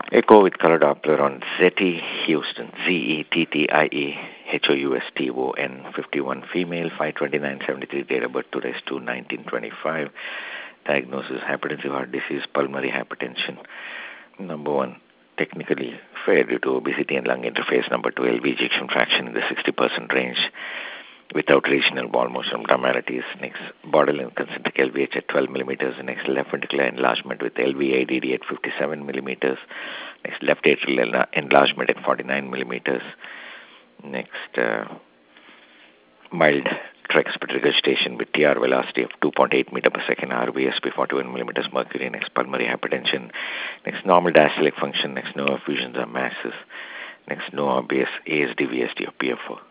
Echo with color Doppler on Zettie Houston, ZETTIE HOUSTON, 51 female, 52973 date of birth, 2/2/1925. Diagnosis hypertensive heart disease, pulmonary hypertension. Number one, technically fair due to obesity and lung interface. Number two, LV ejection fraction in the 60% range without regional wall motion abnormalities. Next, borderline concentric LVH at 12 millimeters. Next, left ventricular enlargement with LV-ADD at 57 millimeters. Next, left atrial enlargement at 49 millimeters. Next, mild tricuspid regurgitation with TR velocity of 2.8 meter per second, RVSP 41 millimeters mercury. Next, pulmonary hypertension. Next, normal diastolic function. Next, no effusions or masses. Next, no obvious ASD, VSD or PFO.